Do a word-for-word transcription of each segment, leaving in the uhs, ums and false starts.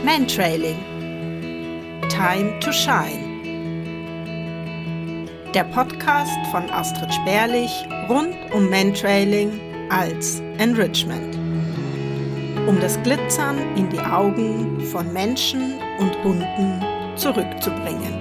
Mantrailing. Time to Shine. Der Podcast von Astrid Sperlich rund um Mantrailing als Enrichment. Um das Glitzern in die Augen von Menschen und Hunden zurückzubringen.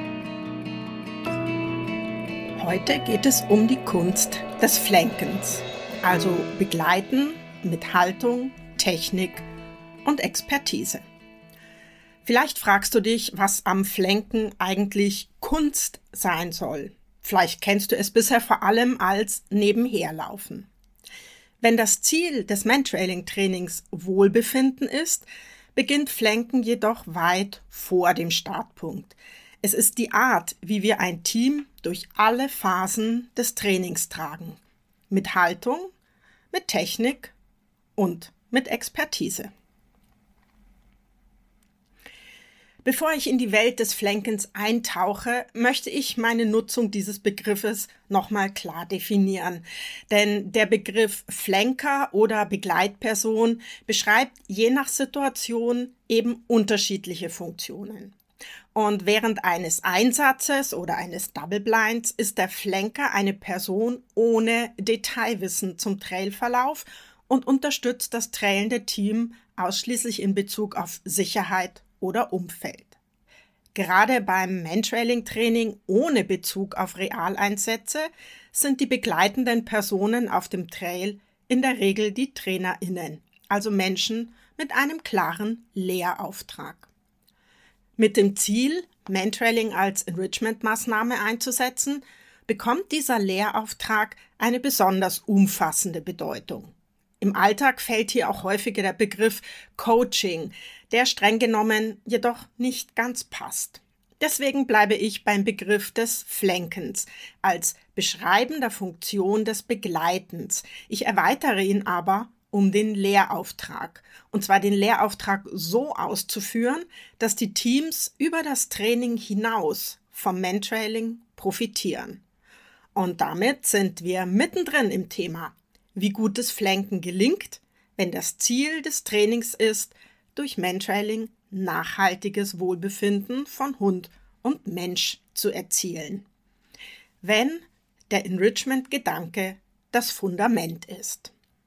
Heute geht es um die Kunst des Flankens, also Begleiten mit Haltung, Technik und Expertise. Vielleicht fragst du dich, was am Flanken eigentlich Kunst sein soll. Vielleicht kennst du es bisher vor allem als Nebenherlaufen. Wenn das Ziel des Mantrailing-Trainings Wohlbefinden ist, beginnt Flanken jedoch weit vor dem Startpunkt. Es ist die Art, wie wir ein Team durch alle Phasen des Trainings tragen. Mit Haltung, mit Technik und mit Expertise. Bevor ich in die Welt des Flankens eintauche, möchte ich meine Nutzung dieses Begriffes nochmal klar definieren. Denn der Begriff Flanker oder Begleitperson beschreibt je nach Situation eben unterschiedliche Funktionen. Und während eines Einsatzes oder eines Double Blinds ist der Flanker eine Person ohne Detailwissen zum Trailverlauf und unterstützt das trailende Team ausschließlich in Bezug auf Sicherheit oder Umfeld. Gerade beim Mantrailing-Training ohne Bezug auf Realeinsätze sind die begleitenden Personen auf dem Trail in der Regel die TrainerInnen, also Menschen mit einem klaren Lehrauftrag. Mit dem Ziel, Mantrailing als Enrichment-Maßnahme einzusetzen, bekommt dieser Lehrauftrag eine besonders umfassende Bedeutung. Im Alltag fällt hier auch häufiger der Begriff Coaching, der streng genommen jedoch nicht ganz passt. Deswegen bleibe ich beim Begriff des Flankens als beschreibender Funktion des Begleitens. Ich erweitere ihn aber um den Lehrauftrag. Und zwar den Lehrauftrag so auszuführen, dass die Teams über das Training hinaus vom Mantrailing profitieren. Und damit sind wir mittendrin im Thema, wie gutes Flanken gelingt, wenn das Ziel des Trainings ist, durch Mantrailing nachhaltiges Wohlbefinden von Hund und Mensch zu erzielen. Wenn der Enrichment-Gedanke das Fundament ist.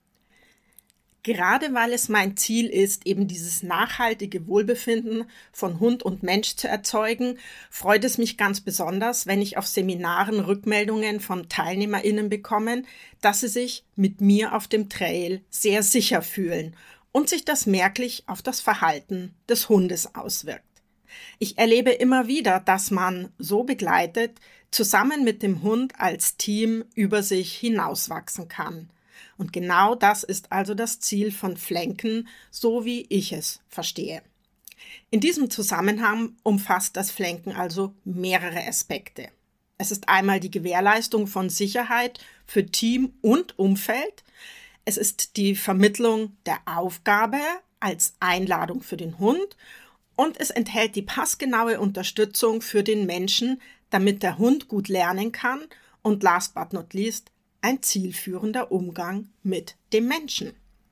Gerade weil es mein Ziel ist, eben dieses nachhaltige Wohlbefinden von Hund und Mensch zu erzeugen, freut es mich ganz besonders, wenn ich auf Seminaren Rückmeldungen von TeilnehmerInnen bekomme, dass sie sich mit mir auf dem Trail sehr sicher fühlen und sich das merklich auf das Verhalten des Hundes auswirkt. Ich erlebe immer wieder, dass man so begleitet, zusammen mit dem Hund als Team über sich hinauswachsen kann. Und genau das ist also das Ziel von Flanken, so wie ich es verstehe. In diesem Zusammenhang umfasst das Flanken also mehrere Aspekte. Es ist einmal die Gewährleistung von Sicherheit für Team und Umfeld. Es ist die Vermittlung der Aufgabe als Einladung für den Hund und es enthält die passgenaue Unterstützung für den Menschen, damit der Hund gut lernen kann und last but not least ein zielführender Umgang mit dem Menschen.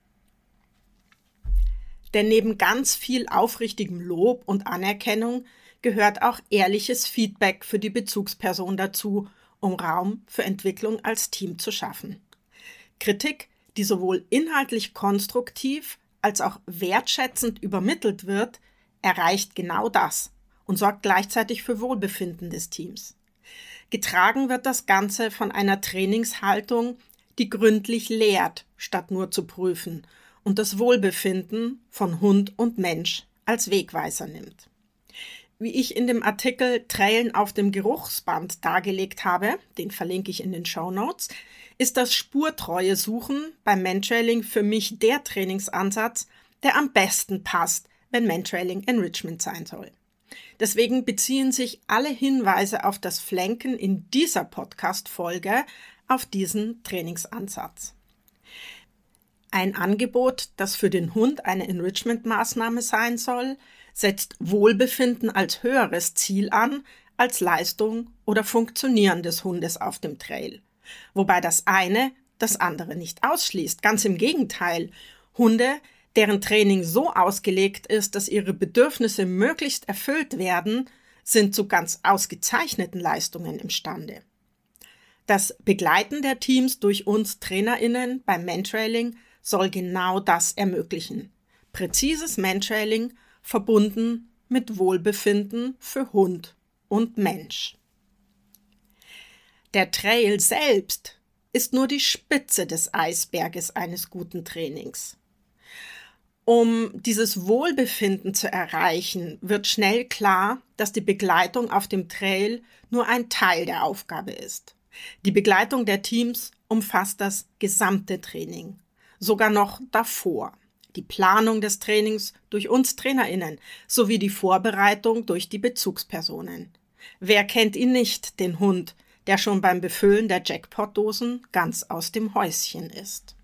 Denn neben ganz viel aufrichtigem Lob und Anerkennung gehört auch ehrliches Feedback für die Bezugsperson dazu, um Raum für Entwicklung als Team zu schaffen. Kritik, die sowohl inhaltlich konstruktiv als auch wertschätzend übermittelt wird, erreicht genau das und sorgt gleichzeitig für Wohlbefinden des Teams. Getragen wird das Ganze von einer Trainingshaltung, die gründlich lehrt, statt nur zu prüfen und das Wohlbefinden von Hund und Mensch als Wegweiser nimmt. Wie ich in dem Artikel Trailen auf dem Geruchsband dargelegt habe, den verlinke ich in den Shownotes, ist das spurtreue Suchen beim Mantrailing für mich der Trainingsansatz, der am besten passt, wenn Mantrailing Enrichment sein soll. Deswegen beziehen sich alle Hinweise auf das Flanken in dieser Podcast-Folge auf diesen Trainingsansatz. Ein Angebot, das für den Hund eine Enrichment-Maßnahme sein soll, setzt Wohlbefinden als höheres Ziel an, als Leistung oder Funktionieren des Hundes auf dem Trail. Wobei das eine das andere nicht ausschließt. Ganz im Gegenteil. Hunde, deren Training so ausgelegt ist, dass ihre Bedürfnisse möglichst erfüllt werden, sind zu ganz ausgezeichneten Leistungen imstande. Das Begleiten der Teams durch uns TrainerInnen beim Mantrailing soll genau das ermöglichen. Präzises Mantrailing verbunden mit Wohlbefinden für Hund und Mensch. Der Trail selbst ist nur die Spitze des Eisberges eines guten Trainings. Um dieses Wohlbefinden zu erreichen, wird schnell klar, dass die Begleitung auf dem Trail nur ein Teil der Aufgabe ist. Die Begleitung der Teams umfasst das gesamte Training, sogar noch davor. Die Planung des Trainings durch uns TrainerInnen sowie die Vorbereitung durch die Bezugspersonen. Wer kennt ihn nicht, den Hund, der schon beim Befüllen der Jackpot-Dosen ganz aus dem Häuschen ist?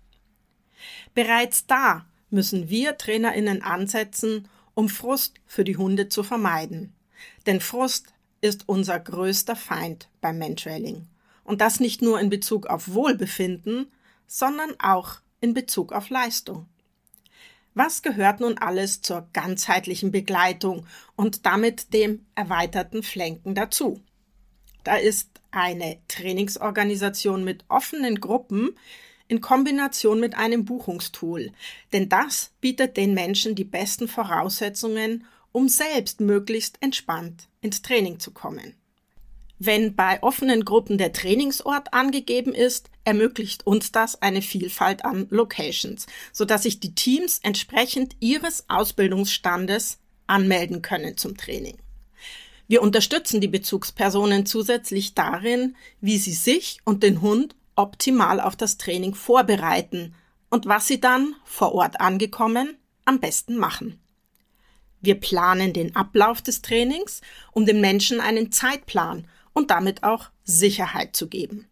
Bereits da müssen wir TrainerInnen ansetzen, um Frust für die Hunde zu vermeiden. Denn Frust ist unser größter Feind beim Mantrailing. Und das nicht nur in Bezug auf Wohlbefinden, sondern auch in Bezug auf Leistung. Was gehört nun alles zur ganzheitlichen Begleitung und damit dem erweiterten Flanken dazu? Da ist eine Trainingsorganisation mit offenen Gruppen in Kombination mit einem Buchungstool, denn das bietet den Menschen die besten Voraussetzungen, um selbst möglichst entspannt ins Training zu kommen. Wenn bei offenen Gruppen der Trainingsort angegeben ist, ermöglicht uns das eine Vielfalt an Locations, sodass sich die Teams entsprechend ihres Ausbildungsstandes anmelden können zum Training. Wir unterstützen die Bezugspersonen zusätzlich darin, wie sie sich und den Hund optimal auf das Training vorbereiten und was sie dann, vor Ort angekommen, am besten machen. Wir planen den Ablauf des Trainings, um den Menschen einen Zeitplan und damit auch Sicherheit zu geben.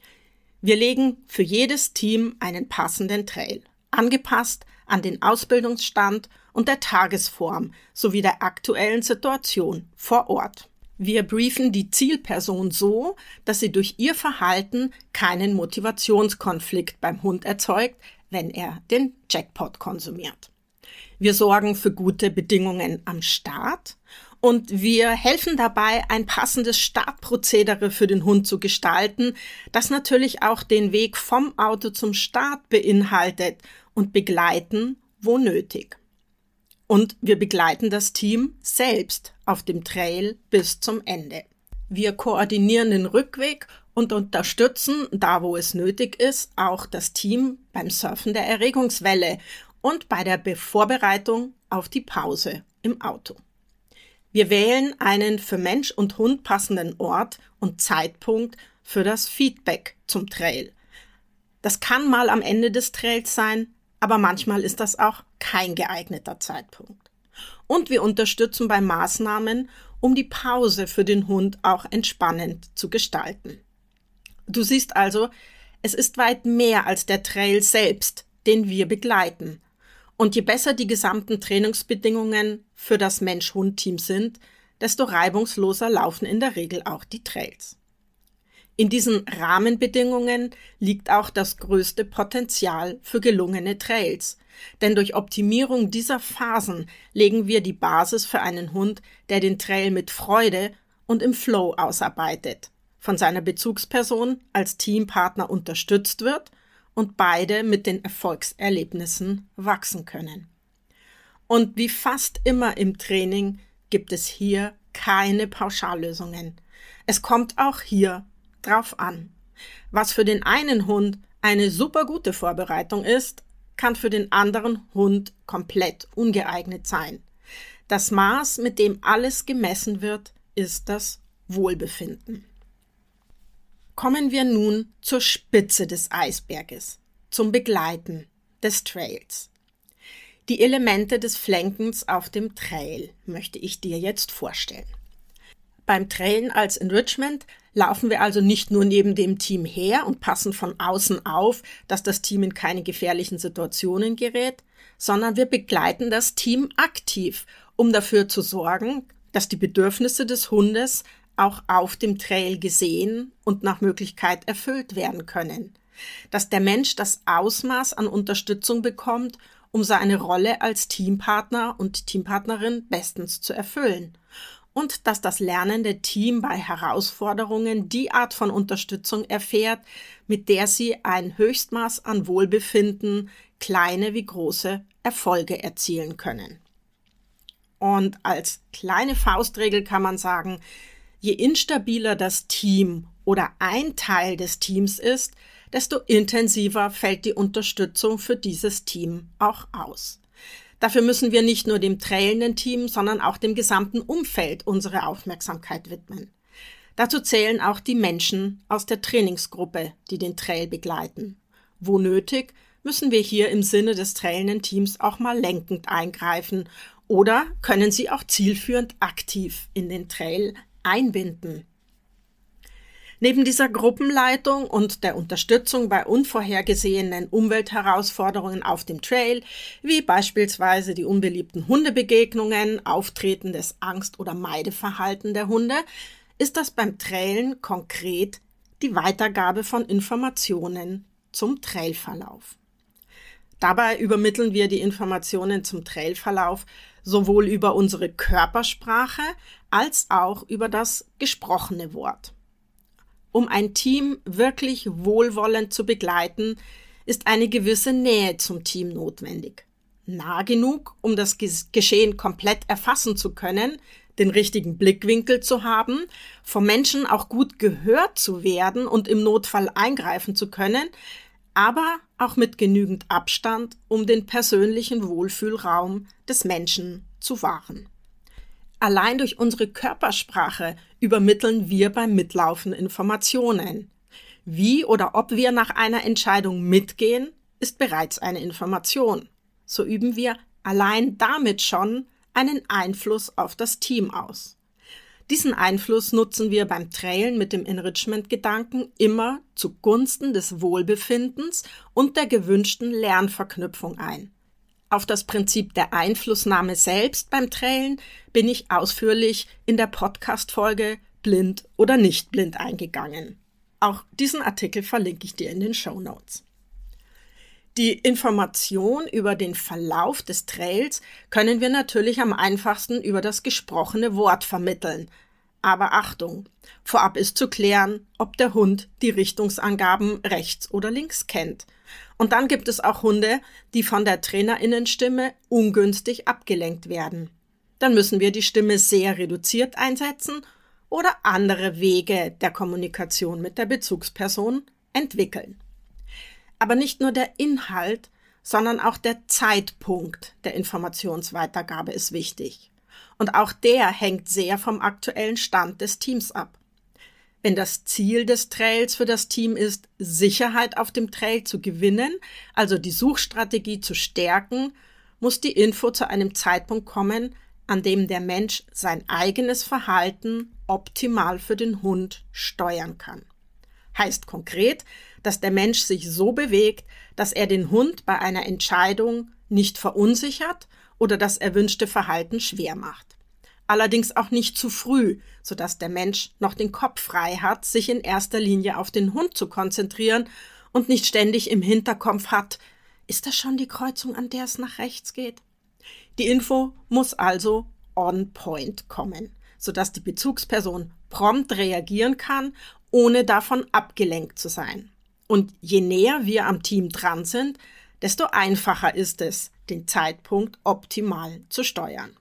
Wir legen für jedes Team einen passenden Trail, angepasst an den Ausbildungsstand und der Tagesform sowie der aktuellen Situation vor Ort. Wir briefen die Zielperson so, dass sie durch ihr Verhalten keinen Motivationskonflikt beim Hund erzeugt, wenn er den Jackpot konsumiert. Wir sorgen für gute Bedingungen am Start und wir helfen dabei, ein passendes Startprozedere für den Hund zu gestalten, das natürlich auch den Weg vom Auto zum Start beinhaltet und begleiten, wo nötig. Und wir begleiten das Team selbst auf dem Trail bis zum Ende. Wir koordinieren den Rückweg und unterstützen, da wo es nötig ist, auch das Team beim Surfen der Erregungswelle und bei der Vorbereitung auf die Pause im Auto. Wir wählen einen für Mensch und Hund passenden Ort und Zeitpunkt für das Feedback zum Trail. Das kann mal am Ende des Trails sein, aber manchmal ist das auch kein geeigneter Zeitpunkt. Und wir unterstützen bei Maßnahmen, um die Pause für den Hund auch entspannend zu gestalten. Du siehst also, es ist weit mehr als der Trail selbst, den wir begleiten. Und je besser die gesamten Trainingsbedingungen für das Mensch-Hund-Team sind, desto reibungsloser laufen in der Regel auch die Trails. In diesen Rahmenbedingungen liegt auch das größte Potenzial für gelungene Trails. Denn durch Optimierung dieser Phasen legen wir die Basis für einen Hund, der den Trail mit Freude und im Flow ausarbeitet, von seiner Bezugsperson als Teampartner unterstützt wird und beide mit den Erfolgserlebnissen wachsen können. Und wie fast immer im Training gibt es hier keine Pauschallösungen. Es kommt auch hier drauf an. Was für den einen Hund eine super gute Vorbereitung ist, kann für den anderen Hund komplett ungeeignet sein. Das Maß, mit dem alles gemessen wird, ist das Wohlbefinden. Kommen wir nun zur Spitze des Eisberges, zum Begleiten des Trails. Die Elemente des Flankens auf dem Trail möchte ich dir jetzt vorstellen. Beim Trailen als Enrichment laufen wir also nicht nur neben dem Team her und passen von außen auf, dass das Team in keine gefährlichen Situationen gerät, sondern wir begleiten das Team aktiv, um dafür zu sorgen, dass die Bedürfnisse des Hundes auch auf dem Trail gesehen und nach Möglichkeit erfüllt werden können. Dass der Mensch das Ausmaß an Unterstützung bekommt um seine Rolle als Teampartner und Teampartnerin bestens zu erfüllen. Und dass das lernende Team bei Herausforderungen die Art von Unterstützung erfährt, mit der sie ein Höchstmaß an Wohlbefinden, kleine wie große Erfolge erzielen können. Und als kleine Faustregel kann man sagen, je instabiler das Team oder ein Teil des Teams ist, desto intensiver fällt die Unterstützung für dieses Team auch aus. Dafür müssen wir nicht nur dem trailenden Team, sondern auch dem gesamten Umfeld unsere Aufmerksamkeit widmen. Dazu zählen auch die Menschen aus der Trainingsgruppe, die den Trail begleiten. Wo nötig, müssen wir hier im Sinne des trailenden Teams auch mal lenkend eingreifen oder können sie auch zielführend aktiv in den Trail einbinden. Neben dieser Gruppenleitung und der Unterstützung bei unvorhergesehenen Umweltherausforderungen auf dem Trail, wie beispielsweise die unbeliebten Hundebegegnungen, auftretendes Angst- oder Meideverhalten der Hunde, ist das beim Trailen konkret die Weitergabe von Informationen zum Trailverlauf. Dabei übermitteln wir die Informationen zum Trailverlauf sowohl über unsere Körpersprache als auch über das gesprochene Wort. Um ein Team wirklich wohlwollend zu begleiten, ist eine gewisse Nähe zum Team notwendig. Nah genug, um das Geschehen komplett erfassen zu können, den richtigen Blickwinkel zu haben, vom Menschen auch gut gehört zu werden und im Notfall eingreifen zu können, aber auch mit genügend Abstand, um den persönlichen Wohlfühlraum des Menschen zu wahren. Allein durch unsere Körpersprache übermitteln wir beim Mitlaufen Informationen. Wie oder ob wir nach einer Entscheidung mitgehen, ist bereits eine Information. So üben wir allein damit schon einen Einfluss auf das Team aus. Diesen Einfluss nutzen wir beim Trailen mit dem Enrichment-Gedanken immer zugunsten des Wohlbefindens und der gewünschten Lernverknüpfung ein. Auf das Prinzip der Einflussnahme selbst beim Trailen bin ich ausführlich in der Podcast-Folge Blind oder nicht blind eingegangen. Auch diesen Artikel verlinke ich dir in den Shownotes. Die Information über den Verlauf des Trails können wir natürlich am einfachsten über das gesprochene Wort vermitteln. Aber Achtung, vorab ist zu klären, ob der Hund die Richtungsangaben rechts oder links kennt. Und dann gibt es auch Hunde, die von der Trainerinnenstimme ungünstig abgelenkt werden. Dann müssen wir die Stimme sehr reduziert einsetzen oder andere Wege der Kommunikation mit der Bezugsperson entwickeln. Aber nicht nur der Inhalt, sondern auch der Zeitpunkt der Informationsweitergabe ist wichtig. Und auch der hängt sehr vom aktuellen Stand des Teams ab. Wenn das Ziel des Trails für das Team ist, Sicherheit auf dem Trail zu gewinnen, also die Suchstrategie zu stärken, muss die Info zu einem Zeitpunkt kommen, an dem der Mensch sein eigenes Verhalten optimal für den Hund steuern kann. Heißt konkret, dass der Mensch sich so bewegt, dass er den Hund bei einer Entscheidung nicht verunsichert oder das erwünschte Verhalten schwer macht. Allerdings auch nicht zu früh, sodass der Mensch noch den Kopf frei hat, sich in erster Linie auf den Hund zu konzentrieren und nicht ständig im Hinterkopf hat, ist das schon die Kreuzung, an der es nach rechts geht? Die Info muss also on point kommen, sodass die Bezugsperson prompt reagieren kann, ohne davon abgelenkt zu sein. Und je näher wir am Team dran sind, desto einfacher ist es, den Zeitpunkt optimal zu steuern.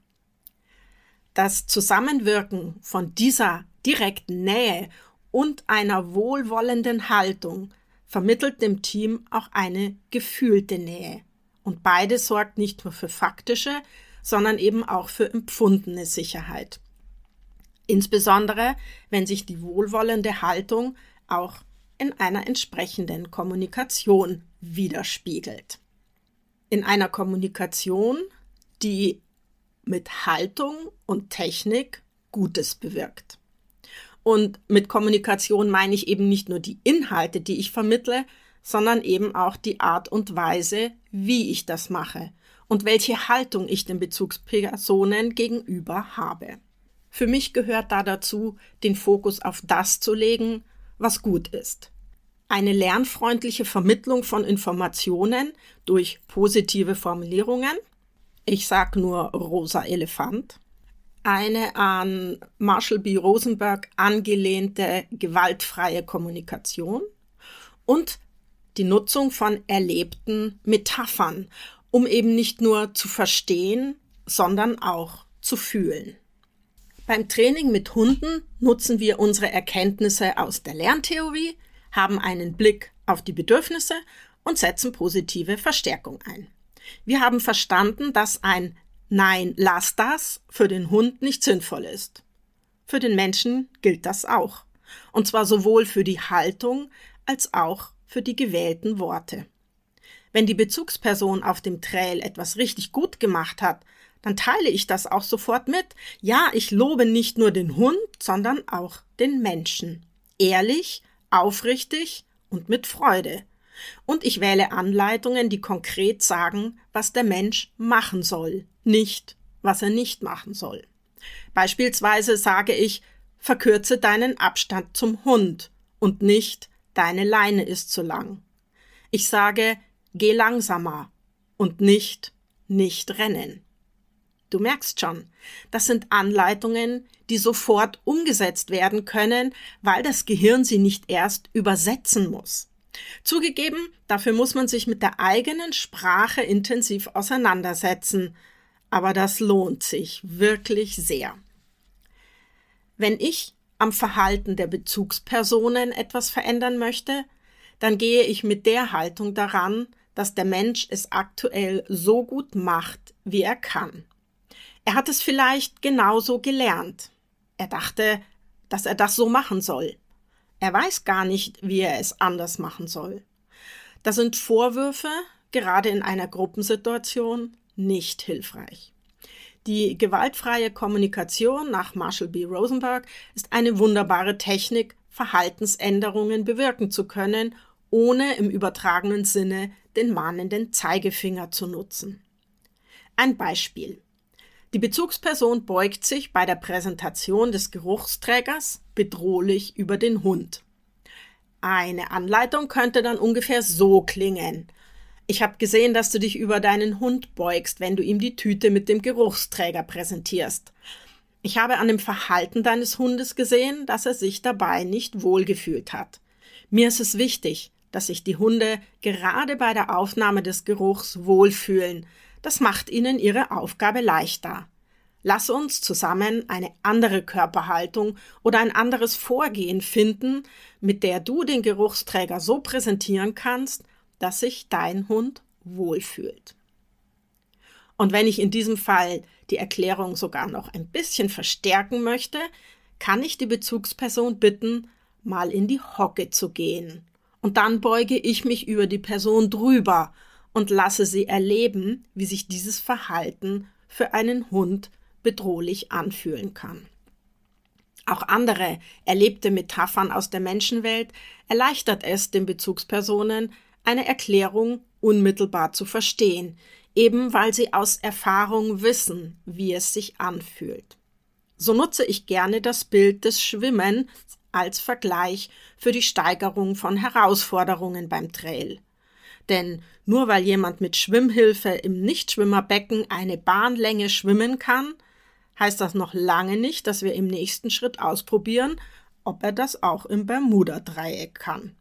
Das Zusammenwirken von dieser direkten Nähe und einer wohlwollenden Haltung vermittelt dem Team auch eine gefühlte Nähe. Und beides sorgt nicht nur für faktische, sondern eben auch für empfundene Sicherheit. Insbesondere, wenn sich die wohlwollende Haltung auch in einer entsprechenden Kommunikation widerspiegelt. In einer Kommunikation, die mit Haltung und Technik Gutes bewirkt. Und mit Kommunikation meine ich eben nicht nur die Inhalte, die ich vermittle, sondern eben auch die Art und Weise, wie ich das mache und welche Haltung ich den Bezugspersonen gegenüber habe. Für mich gehört da dazu, den Fokus auf das zu legen, was gut ist. eine lernfreundliche Vermittlung von Informationen durch positive Formulierungen. Ich sage nur rosa Elefant. Eine an Marshall B. Rosenberg angelehnte gewaltfreie Kommunikation und die Nutzung von erlebten Metaphern, um eben nicht nur zu verstehen, sondern auch zu fühlen. Beim Training mit Hunden nutzen wir unsere Erkenntnisse aus der Lerntheorie, haben einen Blick auf die Bedürfnisse und setzen positive Verstärkung ein. Wir haben verstanden, dass ein Nein, lass das für den Hund nicht sinnvoll ist. Für den Menschen gilt das auch. Und zwar sowohl für die Haltung als auch für die gewählten Worte. Wenn die Bezugsperson auf dem Trail etwas richtig gut gemacht hat, dann teile ich das auch sofort mit. Ja, ich lobe nicht nur den Hund, sondern auch den Menschen. Ehrlich, aufrichtig und mit Freude. Und ich wähle Anleitungen, die konkret sagen, was der Mensch machen soll, nicht, was er nicht machen soll. Beispielsweise sage ich, verkürze deinen Abstand zum Hund und nicht, deine Leine ist zu lang. Ich sage, geh langsamer und nicht, nicht rennen. Du merkst schon, das sind Anleitungen, die sofort umgesetzt werden können, weil das Gehirn sie nicht erst übersetzen muss. Zugegeben, dafür muss man sich mit der eigenen Sprache intensiv auseinandersetzen, aber das lohnt sich wirklich sehr. Wenn ich am Verhalten der Bezugspersonen etwas verändern möchte, dann gehe ich mit der Haltung daran, dass der Mensch es aktuell so gut macht, wie er kann. Er hat es vielleicht genauso gelernt. Er dachte, dass er das so machen soll. Er weiß gar nicht, wie er es anders machen soll. Da sind Vorwürfe, gerade in einer Gruppensituation, nicht hilfreich. Die gewaltfreie Kommunikation nach Marshall B. Rosenberg ist eine wunderbare Technik, Verhaltensänderungen bewirken zu können, ohne im übertragenen Sinne den mahnenden Zeigefinger zu nutzen. Ein Beispiel. Die Bezugsperson beugt sich bei der Präsentation des Geruchsträgers bedrohlich über den Hund. Eine Anleitung könnte dann ungefähr so klingen. Ich habe gesehen, dass du dich über deinen Hund beugst, wenn du ihm die Tüte mit dem Geruchsträger präsentierst. Ich habe an dem Verhalten deines Hundes gesehen, dass er sich dabei nicht wohlgefühlt hat. Mir ist es wichtig, dass sich die Hunde gerade bei der Aufnahme des Geruchs wohlfühlen. Das macht ihnen ihre Aufgabe leichter. Lass uns zusammen eine andere Körperhaltung oder ein anderes Vorgehen finden, mit der du den Geruchsträger so präsentieren kannst, dass sich dein Hund wohlfühlt. Und wenn ich in diesem Fall die Erklärung sogar noch ein bisschen verstärken möchte, kann ich die Bezugsperson bitten, mal in die Hocke zu gehen. Und dann beuge ich mich über die Person drüber und lasse sie erleben, wie sich dieses Verhalten für einen Hund bedrohlich anfühlen kann. Auch andere erlebte Metaphern aus der Menschenwelt erleichtert es den Bezugspersonen, eine Erklärung unmittelbar zu verstehen, eben weil sie aus Erfahrung wissen, wie es sich anfühlt. So nutze ich gerne das Bild des Schwimmens als Vergleich für die Steigerung von Herausforderungen beim Trail. Denn nur weil jemand mit Schwimmhilfe im Nichtschwimmerbecken eine Bahnlänge schwimmen kann, heißt das noch lange nicht, dass wir im nächsten Schritt ausprobieren, ob er das auch im Bermuda-Dreieck kann.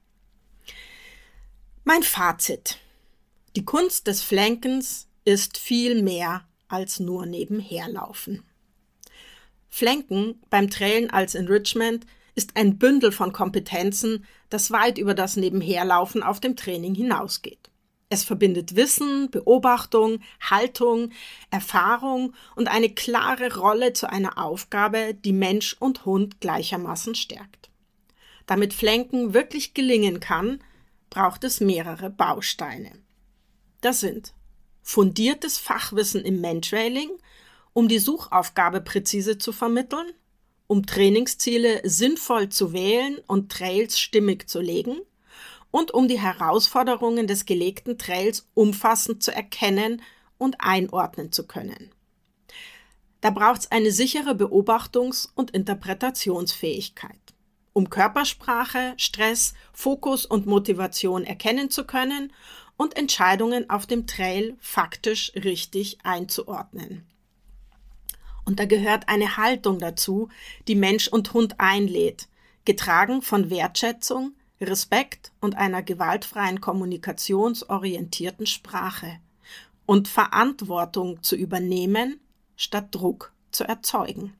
Mein Fazit. Die Kunst des Flankens ist viel mehr als nur nebenherlaufen. Flanken beim Trailen als Enrichment ist ein Bündel von Kompetenzen, das weit über das Nebenherlaufen auf dem Training hinausgeht. Es verbindet Wissen, Beobachtung, Haltung, Erfahrung und eine klare Rolle zu einer Aufgabe, die Mensch und Hund gleichermaßen stärkt. Damit Flanken wirklich gelingen kann, braucht es mehrere Bausteine. Das sind fundiertes Fachwissen im Mantrailing, um die Suchaufgabe präzise zu vermitteln, um Trainingsziele sinnvoll zu wählen und Trails stimmig zu legen und um die Herausforderungen des gelegten Trails umfassend zu erkennen und einordnen zu können. Da braucht es eine sichere Beobachtungs- und Interpretationsfähigkeit. um Körpersprache, Stress, Fokus und Motivation erkennen zu können und Entscheidungen auf dem Trail faktisch richtig einzuordnen. Und da gehört eine Haltung dazu, die Mensch und Hund einlädt, getragen von Wertschätzung, Respekt und einer gewaltfreien kommunikationsorientierten Sprache und Verantwortung zu übernehmen, statt Druck zu erzeugen.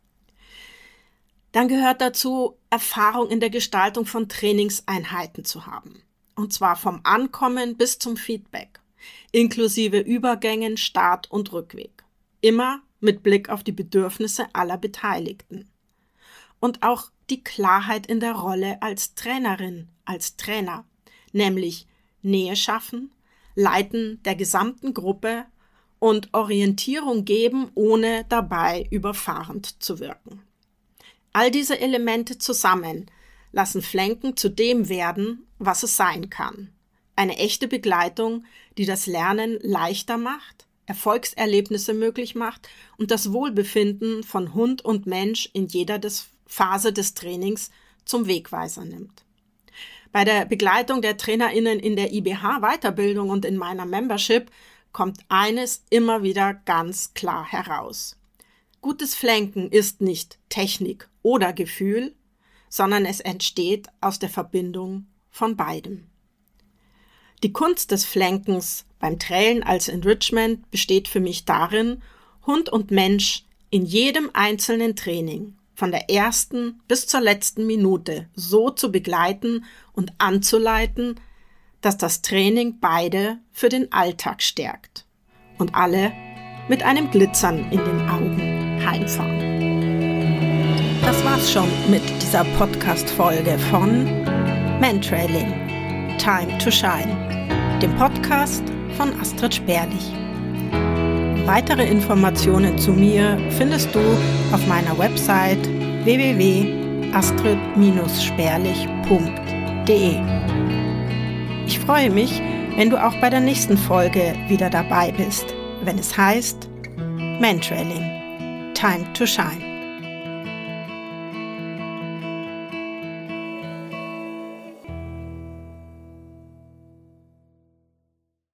Dann gehört dazu, Erfahrung in der Gestaltung von Trainingseinheiten zu haben. Und zwar vom Ankommen bis zum Feedback, inklusive Übergängen, Start- und Rückweg. Immer mit Blick auf die Bedürfnisse aller Beteiligten. Und auch die Klarheit in der Rolle als Trainerin, als Trainer, nämlich Nähe schaffen, Leiten der gesamten Gruppe und Orientierung geben, ohne dabei überfahrend zu wirken. All diese Elemente zusammen lassen Flanken zu dem werden, was es sein kann. Eine echte Begleitung, die das Lernen leichter macht, Erfolgserlebnisse möglich macht und das Wohlbefinden von Hund und Mensch in jeder des Phase des Trainings zum Wegweiser nimmt. Bei der Begleitung der TrainerInnen in der I B H-Weiterbildung und in meiner Membership kommt eines immer wieder ganz klar heraus. Gutes Flanken ist nicht Technik oder Gefühl, sondern es entsteht aus der Verbindung von beidem. Die Kunst des Flankens beim Trailen als Enrichment besteht für mich darin, Hund und Mensch in jedem einzelnen Training, von der ersten bis zur letzten Minute, so zu begleiten und anzuleiten, dass das Training beide für den Alltag stärkt und alle mit einem Glitzern in den Augen heimfahren. Das war's schon mit dieser Podcast-Folge von Mantrailing, Time to Shine, dem Podcast von Astrid Sperlich. Weitere Informationen zu mir findest du auf meiner Website w w w punkt astrid sperlich punkt de. Ich freue mich, wenn du auch bei der nächsten Folge wieder dabei bist, wenn es heißt Mantrailing, Time to Shine.